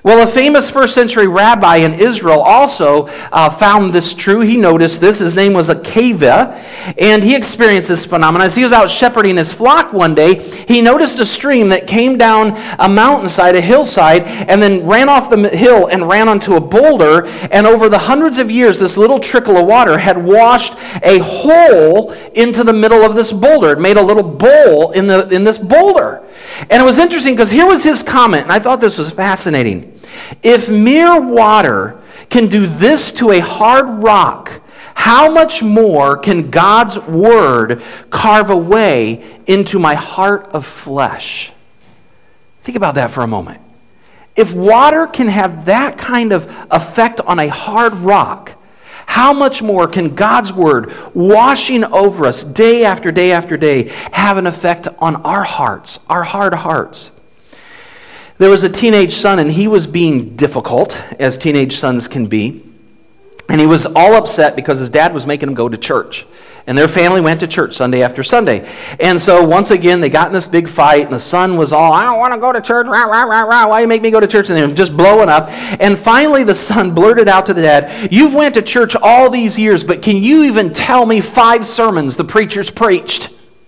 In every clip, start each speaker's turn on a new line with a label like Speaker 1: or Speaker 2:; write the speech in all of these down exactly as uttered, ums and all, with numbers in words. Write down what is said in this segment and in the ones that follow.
Speaker 1: Well, a famous first century rabbi in Israel also uh, found this true. He noticed this. His name was Akiva, and he experienced this phenomenon. As he was out shepherding his flock one day, he noticed a stream that came down a mountainside, a hillside, and then ran off the hill and ran onto a boulder. And over the hundreds of years, this little trickle of water had washed a hole into the middle of this boulder. It made a little bowl in the in this boulder. And it was interesting because here was his comment, and I thought this was fascinating. If mere water can do this to a hard rock, how much more can God's word carve a way into my heart of flesh? Think about that for a moment. If water can have that kind of effect on a hard rock, how much more can God's word washing over us day after day after day have an effect on our hearts, our hard hearts? There was a teenage son, and he was being difficult, as teenage sons can be. And he was all upset because his dad was making him go to church. And their family went to church Sunday after Sunday. And so once again, they got in this big fight, and the son was all, I don't want to go to church, rah, rah, rah, rah. Why do you make me go to church? And they were just blowing up. And finally the son blurted out to the dad, you've went to church all these years, but can you even tell me five sermons the preachers preached?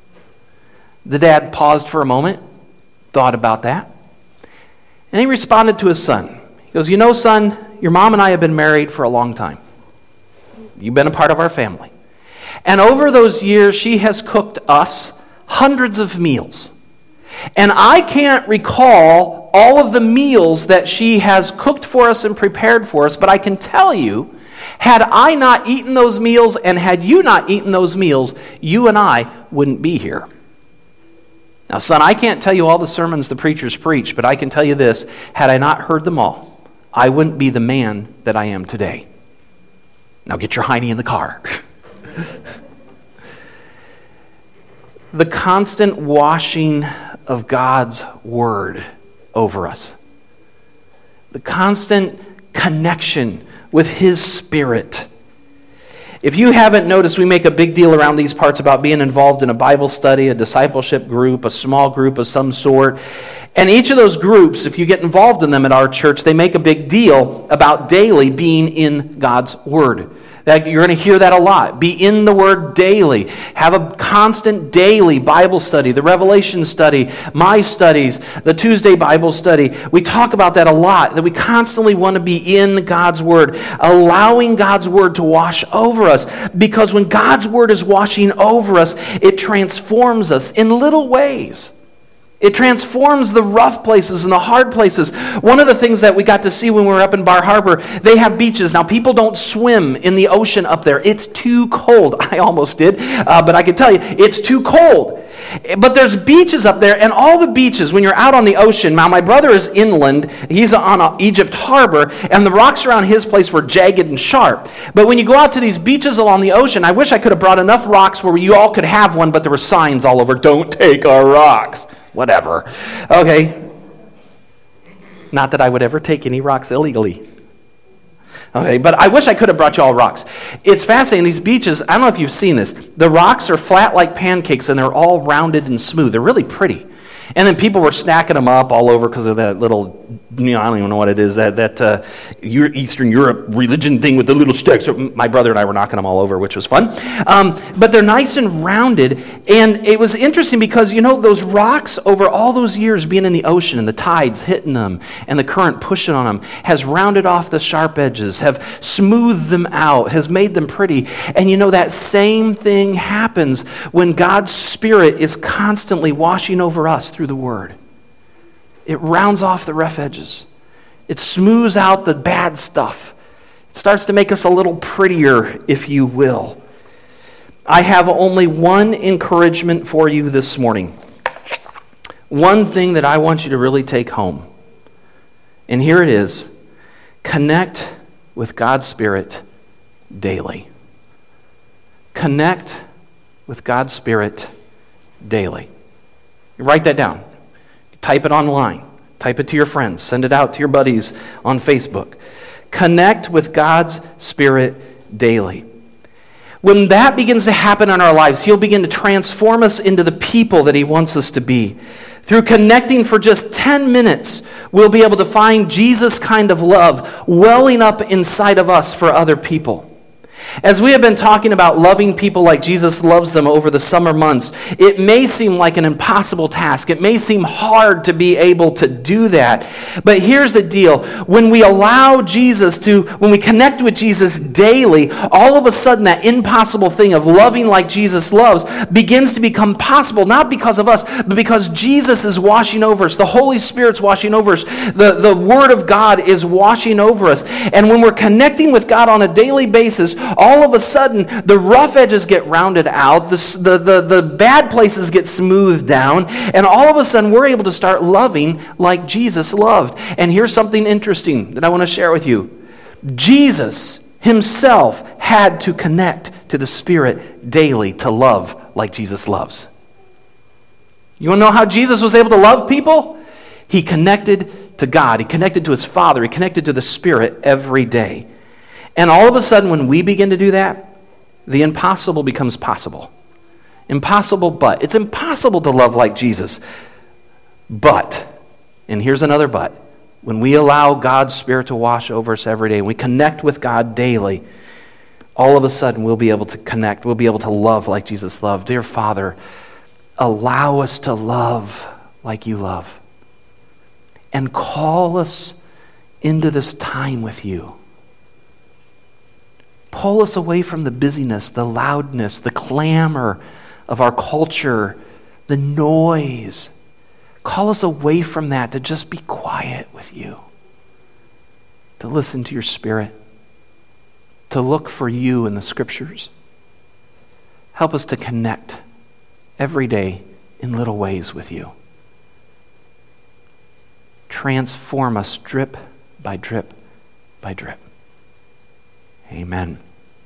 Speaker 1: The dad paused for a moment, thought about that. And he responded to his son. He goes, you know, son, your mom and I have been married for a long time. You've been a part of our family. And over those years, she has cooked us hundreds of meals. And I can't recall all of the meals that she has cooked for us and prepared for us, but I can tell you, had I not eaten those meals and had you not eaten those meals, you and I wouldn't be here. Now, son, I can't tell you all the sermons the preachers preach, but I can tell you this. Had I not heard them all, I wouldn't be the man that I am today. Now get your hiney in the car. The constant washing of God's word over us. The constant connection with His Spirit. If you haven't noticed, we make a big deal around these parts about being involved in a Bible study, a discipleship group, a small group of some sort. And each of those groups, if you get involved in them at our church, they make a big deal about daily being in God's Word. That you're going to hear that a lot. Be in the Word daily. Have a constant daily Bible study, the Revelation study, my studies, the Tuesday Bible study. We talk about that a lot, that we constantly want to be in God's Word, allowing God's Word to wash over us. Because when God's Word is washing over us, it transforms us in little ways. It transforms the rough places and the hard places. One of the things that we got to see when we were up in Bar Harbor, they have beaches. Now, people don't swim in the ocean up there. It's too cold. I almost did, uh, but I can tell you, it's too cold. But there's beaches up there, and all the beaches, when you're out on the ocean, now my brother is inland, he's on a Egypt harbor, and the rocks around his place were jagged and sharp. But when you go out to these beaches along the ocean, I wish I could have brought enough rocks where you all could have one, but there were signs all over, don't take our rocks. Whatever. Okay. Not that I would ever take any rocks illegally. Okay, but I wish I could have brought you all rocks. It's fascinating. These beaches, I don't know if you've seen this. The rocks are flat like pancakes, and they're all rounded and smooth. They're really pretty. And then people were snacking them up all over because of that little, you know, I don't even know what it is, that that uh, Eastern Europe religion thing with the little sticks. My brother and I were knocking them all over, which was fun. Um, but they're nice and rounded. And it was interesting because, you know, those rocks over all those years being in the ocean and the tides hitting them and the current pushing on them has rounded off the sharp edges, have smoothed them out, has made them pretty. And, you know, that same thing happens when God's Spirit is constantly washing over us through the Word. It rounds off the rough edges. It smooths out the bad stuff. It starts to make us a little prettier, if you will. I have only one encouragement for you this morning. One thing that I want you to really take home. And here it is. Connect with God's Spirit daily. Connect with God's Spirit daily. You write that down. Type it online. Type it to your friends. Send it out to your buddies on Facebook. Connect with God's Spirit daily. When that begins to happen in our lives, He'll begin to transform us into the people that He wants us to be. Through connecting for just ten minutes, we'll be able to find Jesus' kind of love welling up inside of us for other people. As we have been talking about loving people like Jesus loves them over the summer months, it may seem like an impossible task. It may seem hard to be able to do that. But here's the deal. When we allow Jesus to, when we connect with Jesus daily, all of a sudden that impossible thing of loving like Jesus loves begins to become possible, not because of us, but because Jesus is washing over us. The Holy Spirit's washing over us. The, the Word of God is washing over us. And when we're connecting with God on a daily basis, all of a sudden, the rough edges get rounded out, the, the, the, the bad places get smoothed down, and all of a sudden, we're able to start loving like Jesus loved. And here's something interesting that I want to share with you. Jesus himself had to connect to the Spirit daily to love like Jesus loves. You want to know how Jesus was able to love people? He connected to God. He connected to his Father. He connected to the Spirit every day. And all of a sudden, when we begin to do that, the impossible becomes possible. Impossible, but. It's impossible to love like Jesus. But, and here's another but, when we allow God's Spirit to wash over us every day, and we connect with God daily, all of a sudden we'll be able to connect, we'll be able to love like Jesus loved. Dear Father, allow us to love like you love. And call us into this time with you. Pull us away from the busyness, the loudness, the clamor of our culture, the noise. Call us away from that to just be quiet with you, to listen to your Spirit, to look for you in the Scriptures. Help us to connect every day in little ways with you. Transform us drip by drip by drip. Amen.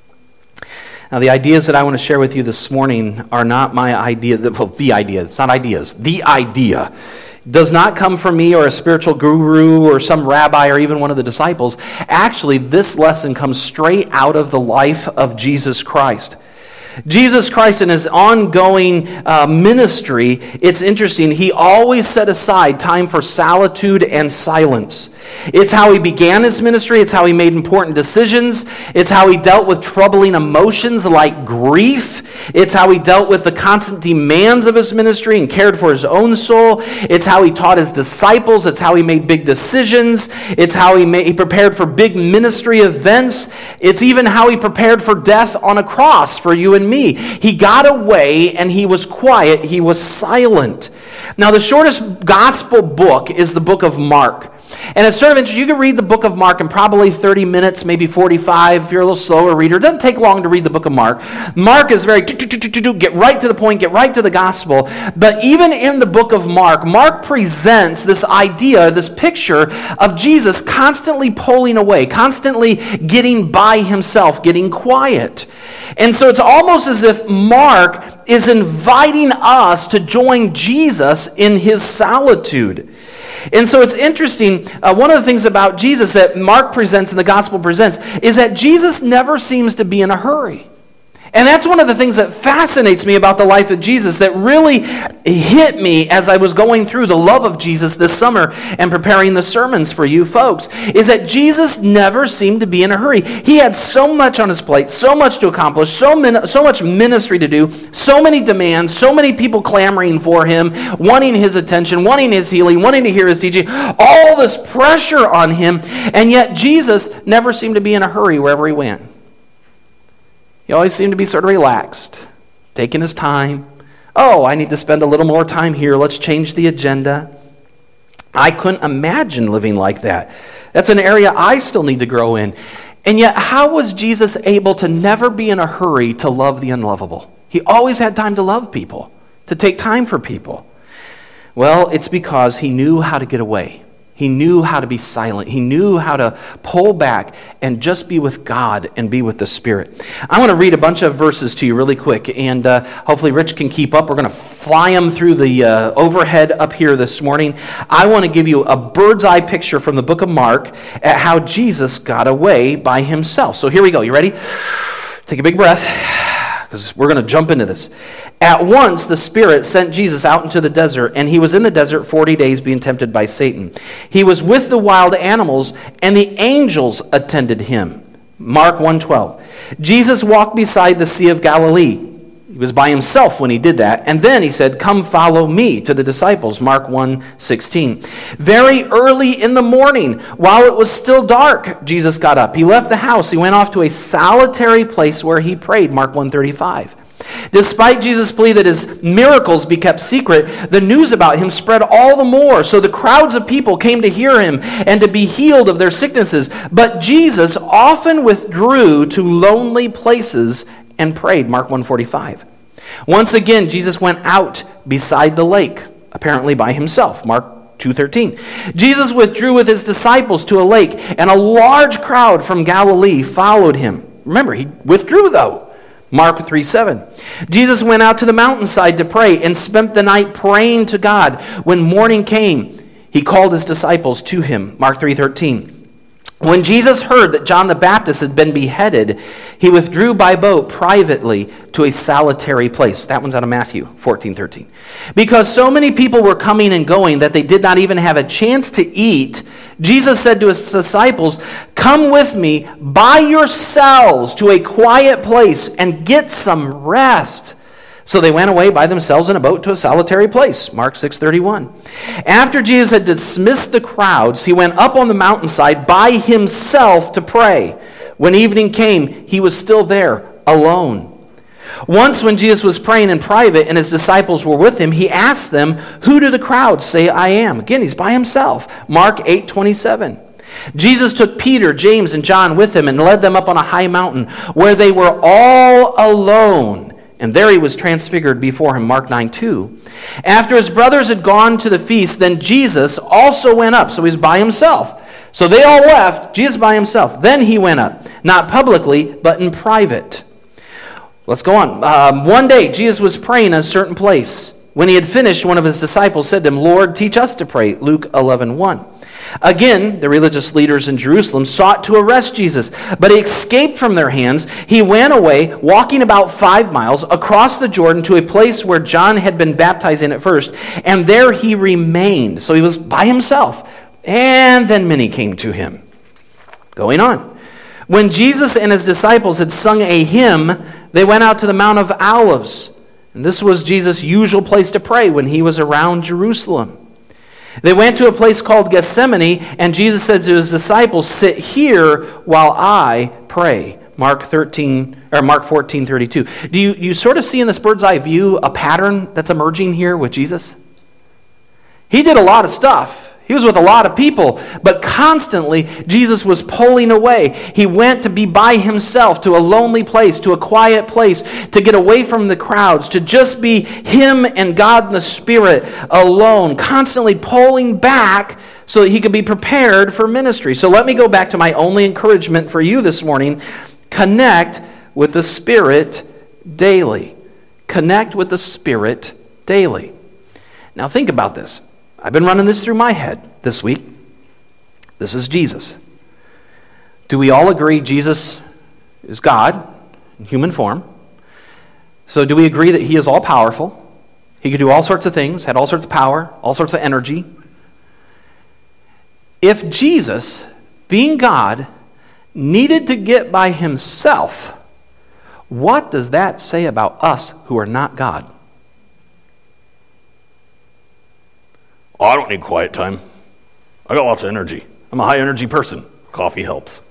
Speaker 1: Now, the ideas that I want to share with you this morning are not my idea. Well, the idea. It's not ideas. The idea does not come from me or a spiritual guru or some rabbi or even one of the disciples. Actually, this lesson comes straight out of the life of Jesus Christ. Jesus Christ in his ongoing uh, ministry, it's interesting, he always set aside time for solitude and silence. It's how he began his ministry. It's how he made important decisions. It's how he dealt with troubling emotions like grief. It's how he dealt with the constant demands of his ministry and cared for his own soul. It's how he taught his disciples. It's how he made big decisions. It's how he, made, he prepared for big ministry events. It's even how he prepared for death on a cross for you and me. He got away and he was quiet. He was silent. Now, the shortest gospel book is the book of Mark. And it's sort of interesting. You can read the book of Mark in probably thirty minutes, maybe forty-five, if you're a little slower reader. It doesn't take long to read the book of Mark. Mark is very, get right to the point, get right to the gospel. But even in the book of Mark, Mark presents this idea, this picture of Jesus constantly pulling away, constantly getting by himself, getting quiet. And so it's almost as if Mark is inviting us to join Jesus in his solitude. And so it's interesting, uh, one of the things about Jesus that Mark presents and the gospel presents is that Jesus never seems to be in a hurry. And that's one of the things that fascinates me about the life of Jesus, that really hit me as I was going through the love of Jesus this summer and preparing the sermons for you folks, is that Jesus never seemed to be in a hurry. He had so much on his plate, so much to accomplish, so, min- so much ministry to do, so many demands, so many people clamoring for him, wanting his attention, wanting his healing, wanting to hear his teaching, all this pressure on him, and yet Jesus never seemed to be in a hurry wherever he went. He always seemed to be sort of relaxed, taking his time. Oh, I need to spend a little more time here. Let's change the agenda. I couldn't imagine living like that. That's an area I still need to grow in. And yet, how was Jesus able to never be in a hurry to love the unlovable? He always had time to love people, to take time for people. Well, it's because he knew how to get away. He knew how to be silent. He knew how to pull back and just be with God and be with the Spirit. I want to read a bunch of verses to you really quick, and uh, hopefully Rich can keep up. We're going to fly them through the uh, overhead up here this morning. I want to give you a bird's eye picture from the book of Mark at how Jesus got away by himself. So here we go. You ready? Take a big breath. because we're going to jump into this. At once, the Spirit sent Jesus out into the desert, and he was in the desert forty days being tempted by Satan. He was with the wild animals, and the angels attended him. Mark one twelve. Jesus walked beside the Sea of Galilee. He was by himself when he did that. And then he said, "Come follow me," to the disciples. Mark one sixteen. Very early in the morning, while it was still dark, Jesus got up. He left the house. He went off to a solitary place where he prayed. Mark one thirty-five. Despite Jesus' plea that his miracles be kept secret, the news about him spread all the more. So the crowds of people came to hear him and to be healed of their sicknesses. But Jesus often withdrew to lonely places and prayed. Mark one forty-five. Once again, Jesus went out beside the lake, apparently by himself. Mark two thirteen. Jesus withdrew with his disciples to a lake, and a large crowd from Galilee followed him. Remember, he withdrew though. Mark three seven. Jesus went out to the mountainside to pray and spent the night praying to God. When morning came, he called his disciples to him. Mark three thirteen. When Jesus heard that John the Baptist had been beheaded, he withdrew by boat privately to a solitary place. That one's out of Matthew fourteen thirteen. Because so many people were coming and going that they did not even have a chance to eat, Jesus said to his disciples, "Come with me by yourselves to a quiet place and get some rest." So they went away by themselves in a boat to a solitary place. Mark six thirty-one. After Jesus had dismissed the crowds, he went up on the mountainside by himself to pray. When evening came, he was still there, alone. Once when Jesus was praying in private and his disciples were with him, he asked them, "Who do the crowds say I am?" Again, he's by himself. Mark eight twenty-seven. Jesus took Peter, James, and John with him and led them up on a high mountain where they were all alone. And there he was transfigured before him. Mark nine two. After his brothers had gone to the feast, then Jesus also went up. So he's by himself. So they all left, Jesus by himself. Then he went up, not publicly, but in private. Let's go on. Um, one day, Jesus was praying in a certain place. When he had finished, one of his disciples said to him, "Lord, teach us to pray." Luke eleven one. Again, the religious leaders in Jerusalem sought to arrest Jesus, but he escaped from their hands. He went away, walking about five miles across the Jordan to a place where John had been baptized in at first, and there he remained. So he was by himself. And then many came to him. Going on. When Jesus and his disciples had sung a hymn, they went out to the Mount of Olives. And this was Jesus' usual place to pray when he was around Jerusalem. They went to a place called Gethsemane, and Jesus said to his disciples, "Sit here while I pray." Mark thirteen or Mark fourteen thirty-two. Do you, you sort of see in this bird's eye view a pattern that's emerging here with Jesus? He did a lot of stuff. He was with a lot of people, but constantly Jesus was pulling away. He went to be by himself to a lonely place, to a quiet place, to get away from the crowds, to just be him and God and the Spirit alone, constantly pulling back so that he could be prepared for ministry. So let me go back to my only encouragement for you this morning. Connect with the Spirit daily. Connect with the Spirit daily. Now think about this. I've been running this through my head this week. This is Jesus. Do we all agree Jesus is God in human form? So do we agree that he is all-powerful? He could do all sorts of things, had all sorts of power, all sorts of energy. If Jesus, being God, needed to get by himself, what does that say about us who are not God? Oh, I don't need quiet time. I got lots of energy. I'm a high energy person. Coffee helps.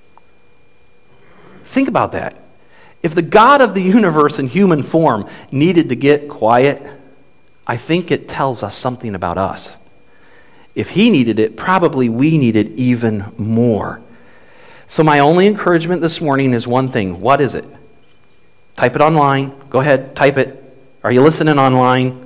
Speaker 1: Think about that. If the God of the universe in human form needed to get quiet, I think it tells us something about us. If he needed it, probably we need it even more. So my only encouragement this morning is one thing. What is it? Type it online. Go ahead, type it. Are you listening online?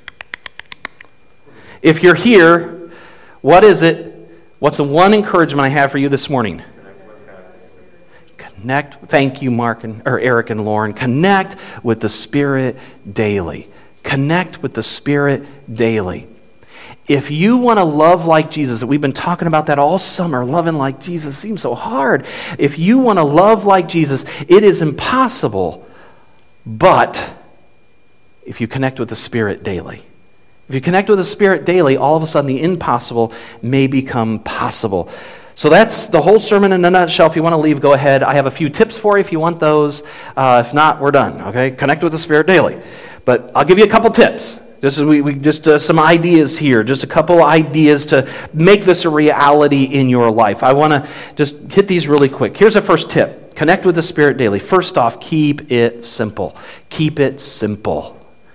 Speaker 1: If you're here, what is it? What's the one encouragement I have for you this morning? Connect. Thank you, Mark and or Eric and Lauren. Connect with the Spirit daily. Connect with the Spirit daily. If you want to love like Jesus, we've been talking about that all summer, loving like Jesus seems so hard. If you want to love like Jesus, it is impossible But if you connect with the Spirit daily, if you connect with the Spirit daily, all of a sudden the impossible may become possible. So that's the whole sermon in a nutshell. If you want to leave, go ahead. I have a few tips for you if you want those. Uh, if not, we're done, okay? Connect with the Spirit daily. But I'll give you a couple tips. Just, we, we, just uh, some ideas here. Just a couple ideas to make this a reality in your life. I want to just hit these really quick. Here's a first tip. Connect with the Spirit daily. First off, keep it simple. Keep it simple.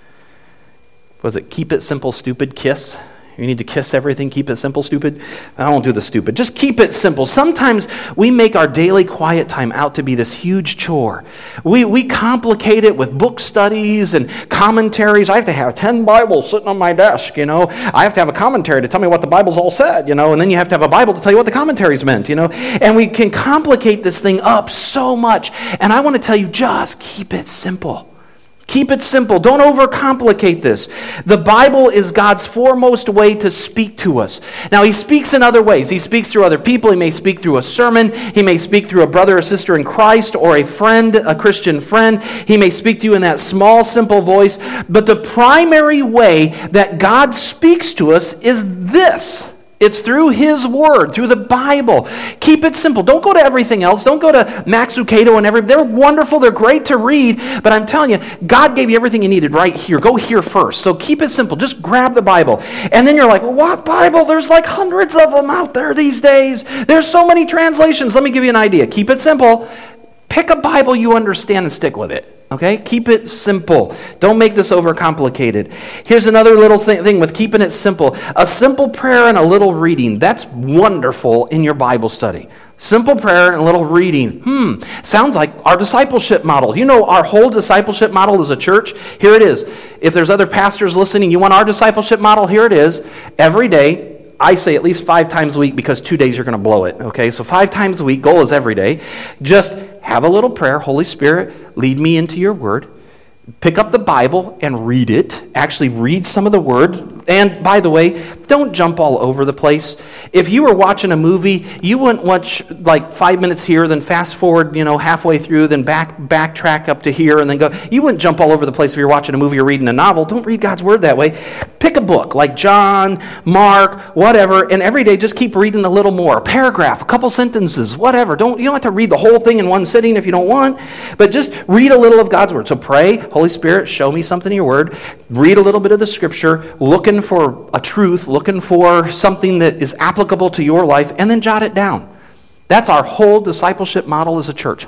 Speaker 1: Was it keep it simple, stupid, kiss? You need to kiss everything, keep it simple, stupid? I won't do the stupid. Just keep it simple. Sometimes we make our daily quiet time out to be this huge chore. We we complicate it with book studies and commentaries. I have to have ten Bibles sitting on my desk, you know. I have to have a commentary to tell me what the Bible's all said, you know, and then you have to have a Bible to tell you what the commentaries meant, you know. And we can complicate this thing up so much. And I want to tell you, just keep it simple. Keep it simple. Don't overcomplicate this. The Bible is God's foremost way to speak to us. Now, He speaks in other ways. He speaks through other people. He may speak through a sermon. He may speak through a brother or sister in Christ or a friend, a Christian friend. He may speak to you in that small, simple voice. But the primary way that God speaks to us is this. It's through His Word, through the Bible. Keep it simple. Don't go to everything else. Don't go to Max Lucado and every. They're wonderful. They're great to read. But I'm telling you, God gave you everything you needed right here. Go here first. So keep it simple. Just grab the Bible. And then you're like, well, what Bible? There's like hundreds of them out there these days. There's so many translations. Let me give you an idea. Keep it simple. Pick a Bible you understand and stick with it. Okay? Keep it simple. Don't make this overcomplicated. Here's another little thing, thing with keeping it simple. A simple prayer and a little reading. That's wonderful in your Bible study. Simple prayer and a little reading. Hmm. Sounds like our discipleship model. You know, our whole discipleship model as a church? Here it is. If there's other pastors listening, you want our discipleship model? Here it is. Every day, I say at least five times a week because two days you're going to blow it. Okay? So five times a week. Goal is every day. Just have a little prayer. Holy Spirit, lead me into your word. Pick up the Bible and read it. Actually read some of the word. And by the way, don't jump all over the place. If you were watching a movie, you wouldn't watch like five minutes here, then fast forward, you know, halfway through, then back backtrack up to here, and then go. You wouldn't jump all over the place if you're watching a movie or reading a novel. Don't read God's word that way. Pick a book like John, Mark, whatever, and every day just keep reading a little more. A paragraph, a couple sentences, whatever. Don't you don't have to read the whole thing in one sitting if you don't want, but just read a little of God's word. So pray, Holy Spirit, show me something in your word. Read a little bit of the scripture, looking for a truth, looking for something that is applicable to your life, and then jot it down. That's our whole discipleship model as a church.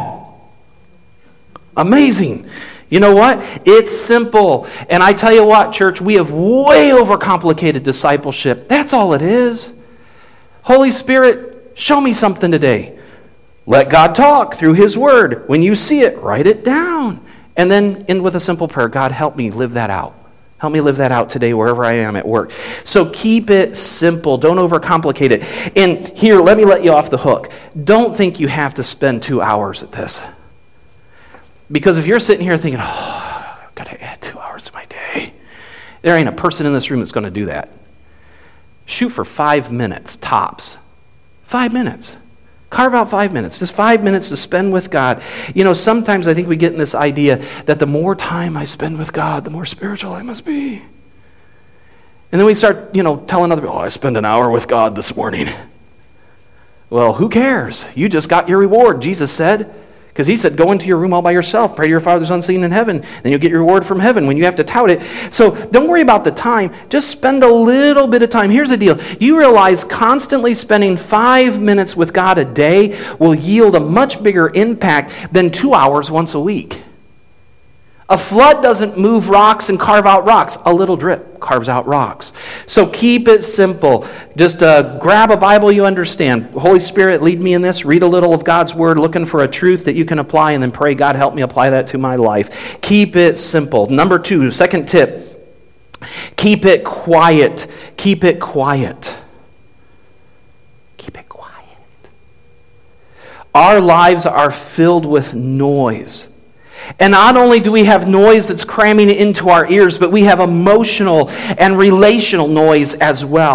Speaker 1: Amazing. You know what? It's simple. And I tell you what, church, we have way overcomplicated discipleship. That's all it is. Holy Spirit, show me something today. Let God talk through His word. When you see it, write it down. And then end with a simple prayer. God, help me live that out. Help me live that out today wherever I am at work. So keep it simple. Don't overcomplicate it. And here, let me let you off the hook. Don't think you have to spend two hours at this. Because if you're sitting here thinking, oh, I've got to add two hours to my day, there ain't a person in this room that's going to do that. Shoot for five minutes, tops. Five minutes. Carve out five minutes, just five minutes to spend with God. You know, sometimes I think we get in this idea that the more time I spend with God, the more spiritual I must be. And then we start, you know, telling other people, oh, I spent an hour with God this morning. Well, who cares? You just got your reward, Jesus said. Because He said, go into your room all by yourself, pray to your Father's unseen in heaven, then you'll get your reward from heaven when you have to tout it. So don't worry about the time. Just spend a little bit of time. Here's the deal. You realize constantly spending five minutes with God a day will yield a much bigger impact than two hours once a week. A flood doesn't move rocks and carve out rocks. A little drip carves out rocks. So keep it simple. Just uh, grab a Bible you understand. Holy Spirit, lead me in this. Read a little of God's Word, looking for a truth that you can apply, and then pray, God, help me apply that to my life. Keep it simple. Number two, second tip. Keep it quiet. Keep it quiet. Keep it quiet. Our lives are filled with noise. And not only do we have noise that's cramming into our ears, but we have emotional and relational noise as well.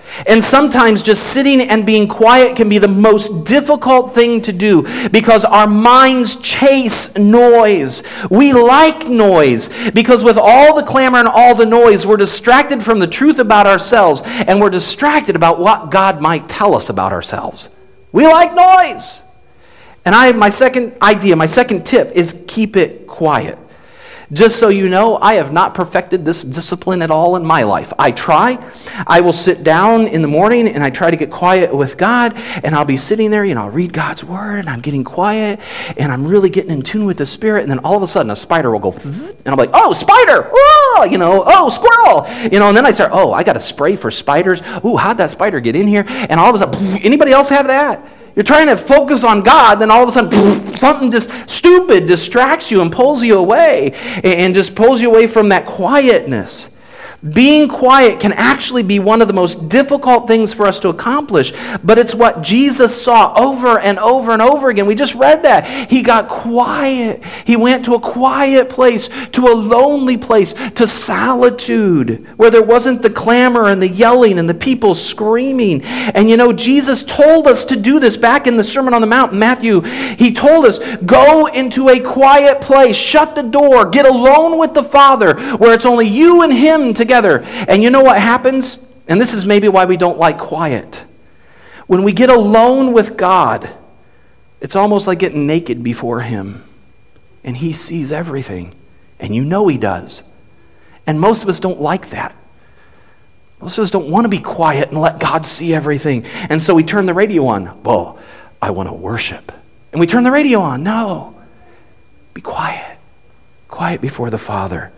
Speaker 1: And sometimes just sitting and being quiet can be the most difficult thing to do because our minds chase noise. We like noise because with all the clamor and all the noise, we're distracted from the truth about ourselves, and we're distracted about what God might tell us about ourselves. We like noise. And I, my second idea, my second tip is keep it quiet. Just so you know, I have not perfected this discipline at all in my life. I try. I will sit down in the morning and I try to get quiet with God, and I'll be sitting there, you know, I'll read God's word and I'm getting quiet and I'm really getting in tune with the Spirit, and then all of a sudden a spider will go and I'm like, oh, spider! Oh, you know, oh, squirrel! You know, and then I start, oh, I got to spray for spiders. Ooh, how'd that spider get in here? And all of a sudden, anybody else have that? You're trying to focus on God, then all of a sudden, something just stupid distracts you and pulls you away, and just pulls you away from that quietness. Being quiet can actually be one of the most difficult things for us to accomplish, but it's what Jesus saw over and over and over again. We just read that. He got quiet. He went to a quiet place, to a lonely place, to solitude, where there wasn't the clamor and the yelling and the people screaming. And you know, Jesus told us to do this back in the Sermon on the Mount, Matthew. He told us, go into a quiet place, shut the door, get alone with the Father, where it's only you and Him together. Together. And you know what happens? And this is maybe why we don't like quiet. When we get alone with God, it's almost like getting naked before Him. And He sees everything. And you know He does. And most of us don't like that. Most of us don't want to be quiet and let God see everything. And so we turn the radio on. Well, I want to worship. And we turn the radio on. No. Be quiet. Quiet before the Father.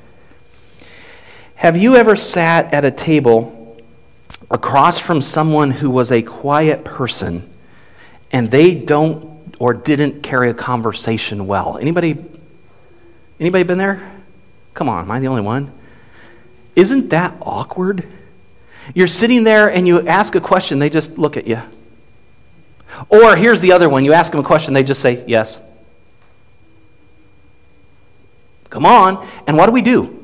Speaker 1: Have you ever sat at a table across from someone who was a quiet person and they don't or didn't carry a conversation well? Anybody, anybody been there? Come on, am I the only one? Isn't that awkward? You're sitting there and you ask a question, they just look at you. Or here's the other one, you ask them a question, they just say, yes. Come on, and what do we do?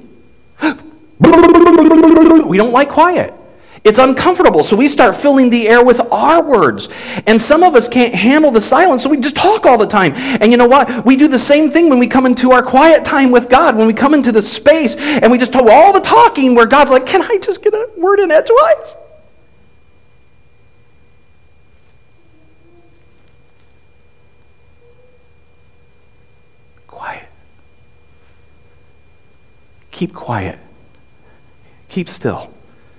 Speaker 1: We don't like quiet. It's uncomfortable, so we start filling the air with our words. And some of us can't handle the silence, so we just talk all the time. And you know what? We do the same thing when we come into our quiet time with God, when we come into the space and we just do all the talking where God's like, can I just get a word in edgewise? Quiet. Keep quiet. Keep still.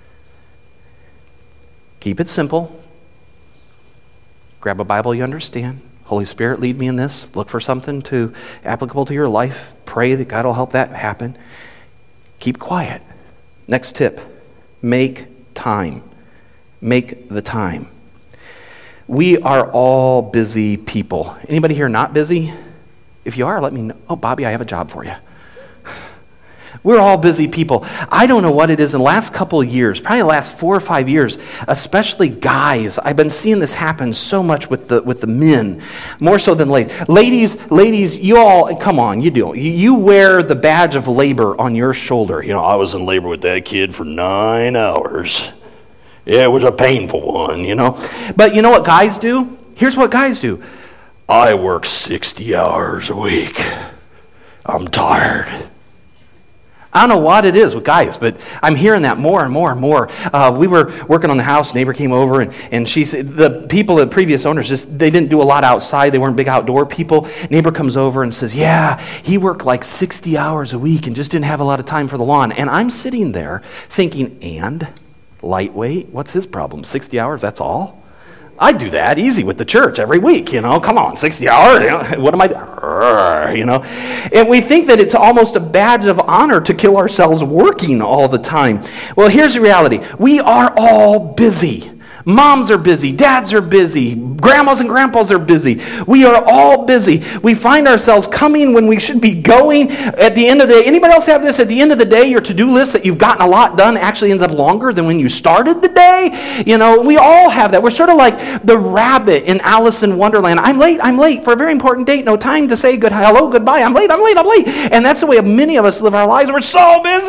Speaker 1: Keep it simple. Grab a Bible you understand. Holy Spirit, lead me in this. Look for something to applicable to your life. Pray that God will help that happen. Keep quiet. Next tip. Make time. Make the time. We are all busy people. Anybody here not busy? If you are, let me know. Oh, Bobby, I have a job for you. We're all busy people. I don't know what it is in the last couple of years, probably the last four or five years, especially guys. I've been seeing this happen so much with the with the men, more so than ladies. Ladies, ladies, you all, come on, you do. You, you wear the badge of labor on your shoulder. You know, I was in labor with that kid for nine hours. Yeah, it was a painful one, you know. But you know what guys do? Here's what guys do. I work sixty hours a week. I'm tired. I don't know what it is with guys, but I'm hearing that more and more and more. Uh, we were working on the house. Neighbor came over, and, and she said, the people, the previous owners, just they didn't do a lot outside. They weren't big outdoor people. Neighbor comes over and says, yeah, he worked like sixty hours a week and just didn't have a lot of time for the lawn. And I'm sitting there thinking, and lightweight? What's his problem? sixty hours, that's all? I do that easy with the church every week, you know. Come on, sixty hours, you know, what am I, you know. And we think that it's almost a badge of honor to kill ourselves working all the time. Well, here's the reality. We are all busy. Moms are busy, dads are busy, grandmas and grandpas are busy. We are all busy. We find ourselves coming when we should be going. At the end of the day, anybody else have this? At the end of the day, your to-do list that you've gotten a lot done actually ends up longer than when you started the day. You know, we all have that. We're sort of like the rabbit in Alice in Wonderland. I'm late, I'm late for a very important date. No time to say good hello, goodbye. I'm late, I'm late, I'm late. And that's the way many of us live our lives. We're so busy.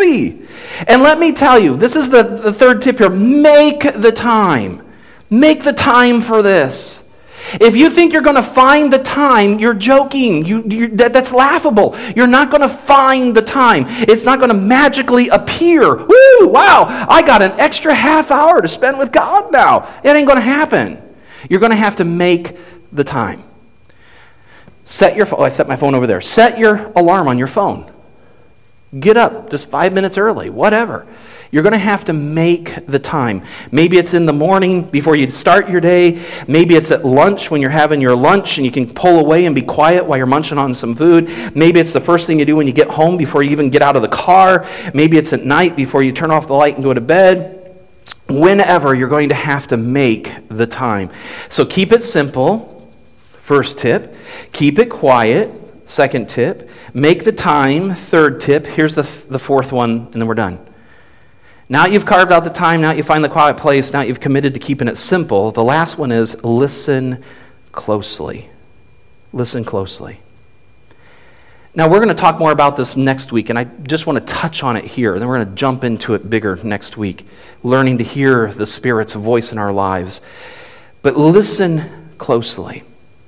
Speaker 1: And let me tell you, this is the, the third tip here. Make the time. Make the time for this. If you think you're going to find the time, you're joking. You, you, that, that's laughable. You're not going to find the time. It's not going to magically appear. Woo, wow, I got an extra half hour to spend with God now. It ain't going to happen. You're going to have to make the time. Set your phone. Oh, I set my phone over there. Set your alarm on your phone. Get up just five minutes early, whatever. You're going to have to make the time. Maybe it's in the morning before you start your day. Maybe it's at lunch when you're having your lunch and you can pull away and be quiet while you're munching on some food. Maybe it's the first thing you do when you get home before you even get out of the car. Maybe it's at night before you turn off the light and go to bed. Whenever, you're going to have to make the time. So keep it simple, first tip. Keep it quiet, second tip. Make the time, third tip. Here's the, the fourth one, and then we're done. Now you've carved out the time, now you find the quiet place, now you've committed to keeping it simple. The last one is listen closely. Listen closely. Now we're going to talk more about this next week, and I just want to touch on it here. Then we're going to jump into it bigger next week, learning to hear the Spirit's voice in our lives. But listen closely.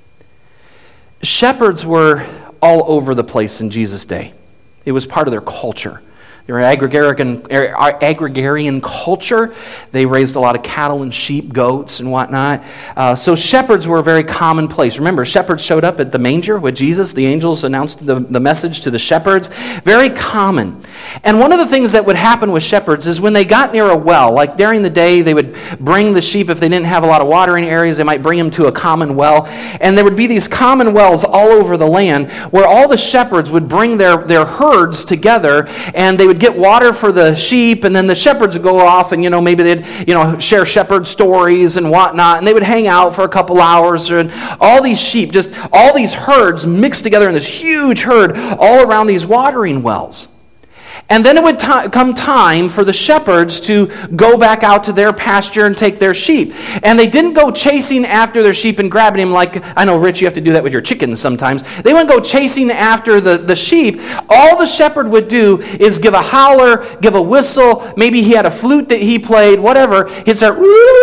Speaker 1: Shepherds were all over the place in Jesus' day. It was part of their culture. They were an agrarian, agrarian culture. They raised a lot of cattle and sheep, goats, and whatnot. Uh, so shepherds were a very commonplace. Remember, shepherds showed up at the manger with Jesus. The angels announced the, the message to the shepherds. Very common. And one of the things that would happen with shepherds is when they got near a well, like during the day, they would bring the sheep, if they didn't have a lot of watering areas, they might bring them to a common well. And there would be these common wells all over the land where all the shepherds would bring their, their herds together, and they would get water for the sheep, and then the shepherds would go off and, you know, maybe they'd, you know, share shepherd stories and whatnot, and they would hang out for a couple hours, and all these sheep, just all these herds mixed together in this huge herd all around these watering wells. And then it would t- come time for the shepherds to go back out to their pasture and take their sheep. And they didn't go chasing after their sheep and grabbing them like, I know, Rich, you have to do that with your chickens sometimes. They wouldn't go chasing after the, the sheep. All the shepherd would do is give a holler, give a whistle. Maybe he had a flute that he played, whatever. He'd start,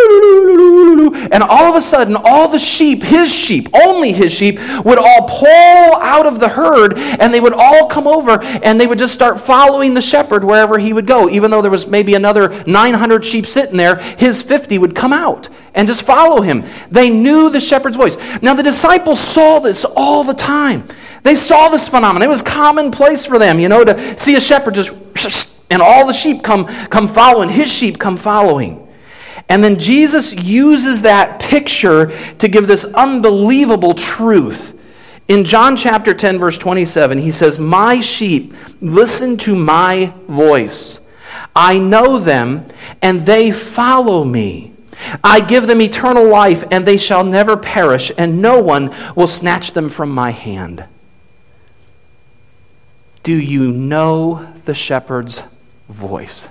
Speaker 1: and all of a sudden, all the sheep, his sheep, only his sheep, would all pull out of the herd, and they would all come over, and they would just start following the shepherd wherever he would go. Even though there was maybe another nine hundred sheep sitting there, his fifty would come out and just follow him. They knew the shepherd's voice. Now the disciples saw this all the time. They saw this phenomenon. It was commonplace for them, you know, to see a shepherd just, and all the sheep come, come following, his sheep come following. And then Jesus uses that picture to give this unbelievable truth. In John chapter ten, verse twenty-seven, he says, "My sheep listen to my voice. I know them, and they follow me. I give them eternal life, and they shall never perish, and no one will snatch them from my hand." Do you know the shepherd's voice?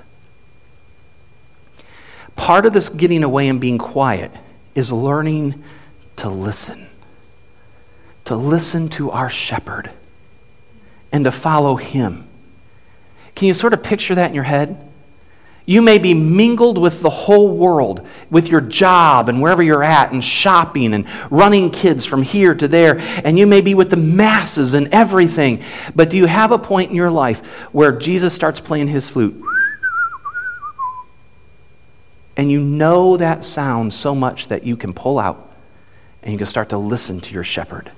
Speaker 1: Part of this getting away and being quiet is learning to listen. To listen to our shepherd and to follow him. Can you sort of picture that in your head? You may be mingled with the whole world, with your job and wherever you're at, and shopping and running kids from here to there, and you may be with the masses and everything. But do you have a point in your life where Jesus starts playing his flute? And you know that sound so much that you can pull out and you can start to listen to your shepherd.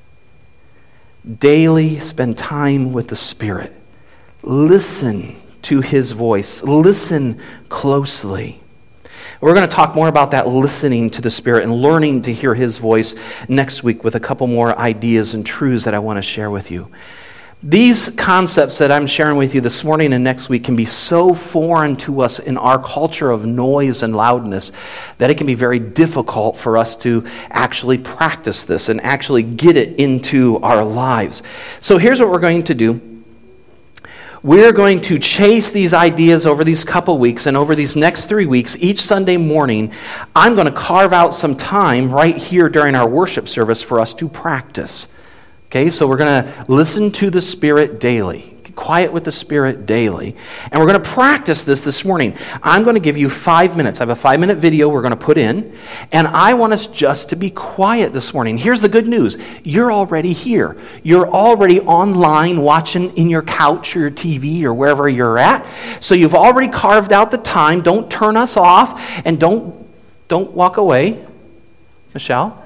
Speaker 1: Daily spend time with the Spirit. Listen to his voice. Listen closely. We're going to talk more about that listening to the Spirit and learning to hear his voice next week with a couple more ideas and truths that I want to share with you. These concepts that I'm sharing with you this morning and next week can be so foreign to us in our culture of noise and loudness that it can be very difficult for us to actually practice this and actually get it into our lives. So here's what we're going to do. We're going to chase these ideas over these couple weeks, and over these next three weeks, each Sunday morning, I'm going to carve out some time right here during our worship service for us to practice. Okay, so we're going to listen to the Spirit daily. quiet with the Spirit daily. And we're going to practice this this morning. I'm going to give you five minutes. I have a five-minute video we're going to put in, and I want us just to be quiet this morning. Here's the good news. You're already here. You're already online watching in your couch or your T V or wherever you're at. So you've already carved out the time. Don't turn us off, and don't, don't walk away. Michelle?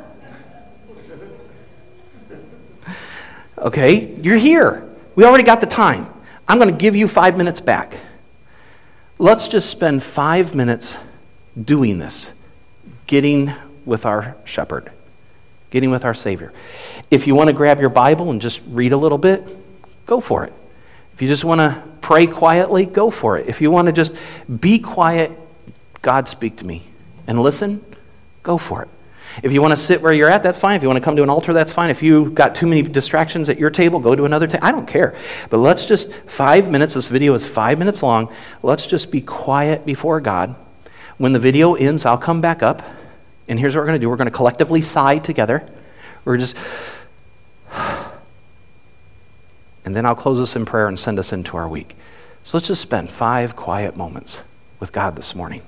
Speaker 1: Okay, you're here. We already got the time. I'm going to give you five minutes back. Let's just spend five minutes doing this, getting with our shepherd, getting with our Savior. If you want to grab your Bible and just read a little bit, go for it. If you just want to pray quietly, go for it. If you want to just be quiet, God speak to me, and listen, go for it. If you want to sit where you're at, that's fine. If you want to come to an altar, that's fine. If you've got too many distractions at your table, go to another table. I don't care. But let's just, five minutes, this video is five minutes long. Let's just be quiet before God. When the video ends, I'll come back up. And here's what we're going to do. We're going to collectively sigh together. We're just, and then I'll close us in prayer and send us into our week. So let's just spend five quiet moments with God this morning.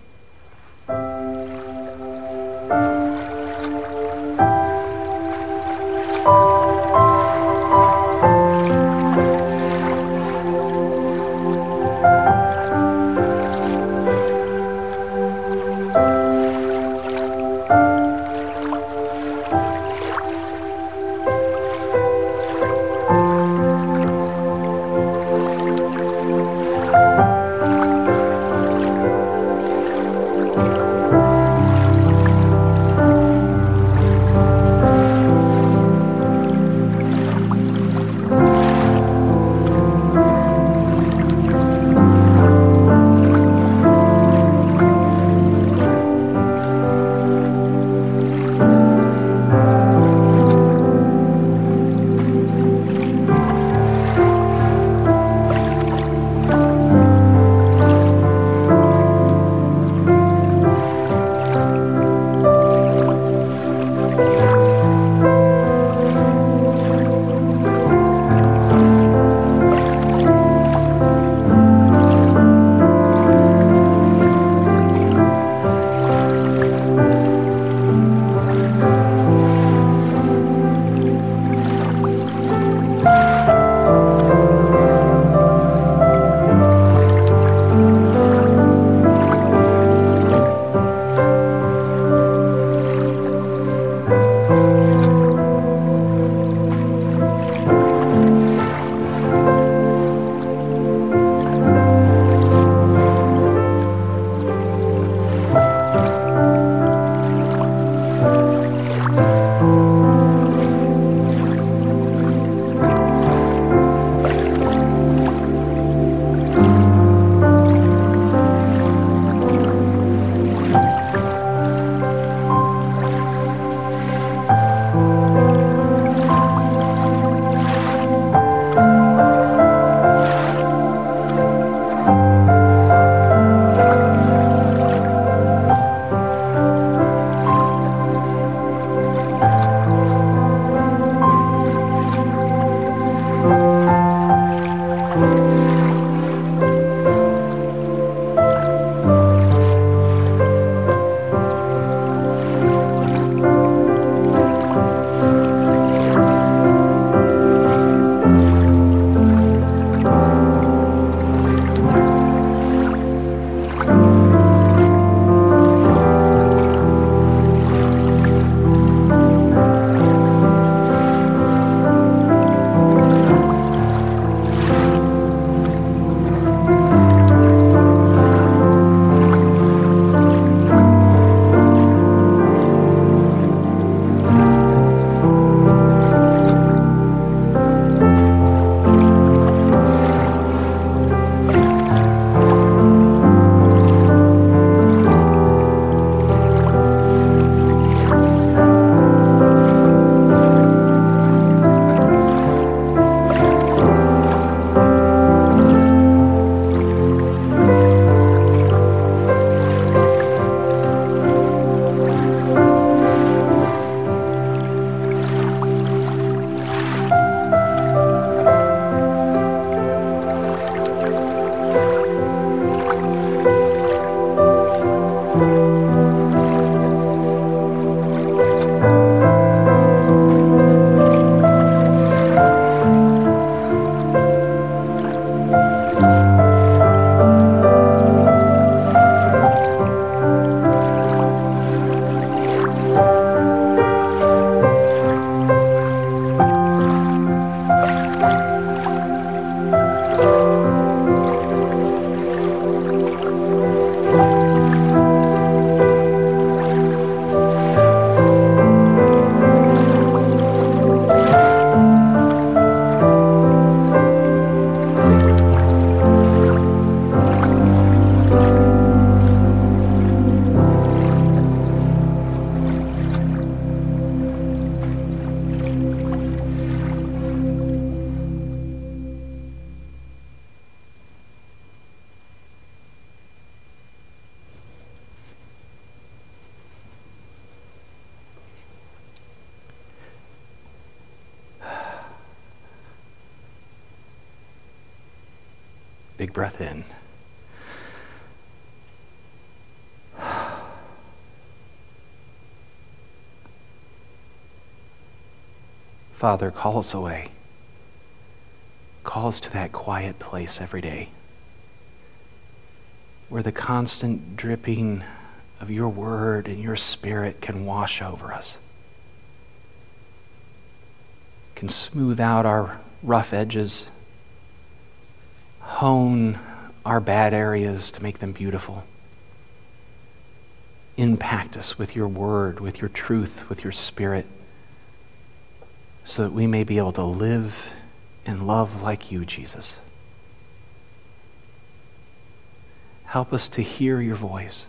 Speaker 1: Big breath in. Father, call us away. Call us to that quiet place every day where the constant dripping of your word and your spirit can wash over us, can smooth out our rough edges, hone our bad areas to make them beautiful. Impact us with your word, with your truth, with your spirit, so that we may be able to live and love like you, Jesus. Help us to hear your voice.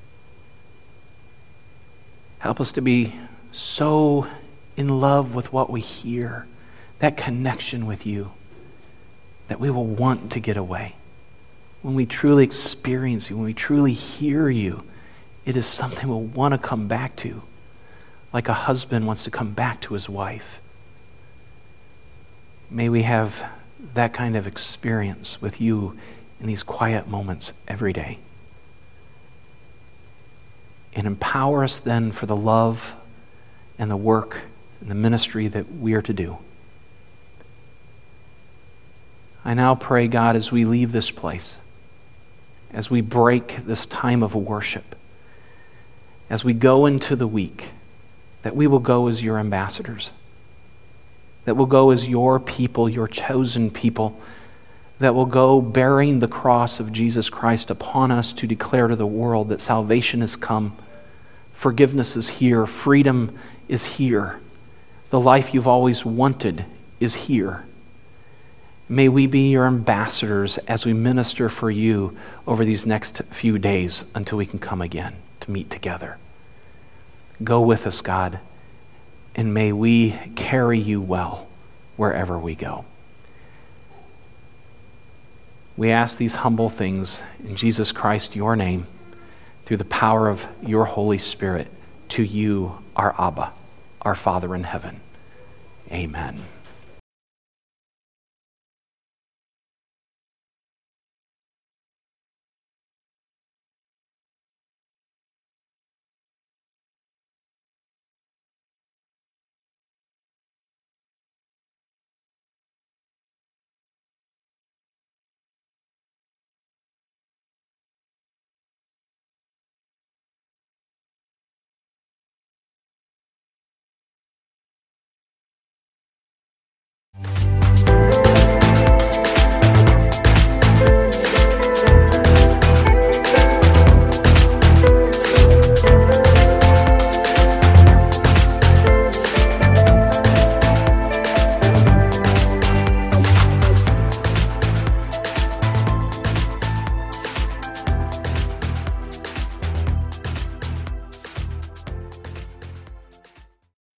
Speaker 1: Help us to be so in love with what we hear, that connection with you, that we will want to get away. When we truly experience you, when we truly hear you, it is something we'll want to come back to, like a husband wants to come back to his wife. May we have that kind of experience with you in these quiet moments every day. And empower us then for the love and the work and the ministry that we are to do. I now pray, God, as we leave this place, as we break this time of worship, as we go into the week, that we will go as your ambassadors, that will go as your people, your chosen people, that will go bearing the cross of Jesus Christ upon us to declare to the world that salvation has come, forgiveness is here, freedom is here, the life you've always wanted is here. May we be your ambassadors as we minister for you over these next few days until we can come again to meet together. Go with us, God, and may we carry you well wherever we go. We ask these humble things in Jesus Christ, your name, through the power of your Holy Spirit, to you, our Abba, our Father in heaven. Amen.